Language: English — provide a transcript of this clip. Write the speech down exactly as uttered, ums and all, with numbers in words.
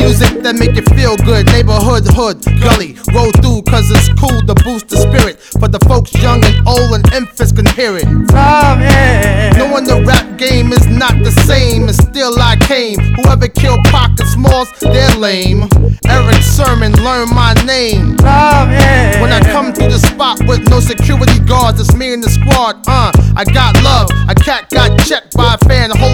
Music that make you feel good. Neighborhood, hood, gully. Roll through cause it's cool to boost the spirit. For the folks young and old and infants can hear it. Love it. Knowing the rap game is not the same, and still I came. Whoever killed Pocket Smalls, they're lame. Eric Sermon, learn my name. Love it. When I come to the spot with no security guards, it's me and the squad. Uh, I got love. A cat got checked by a fan. The whole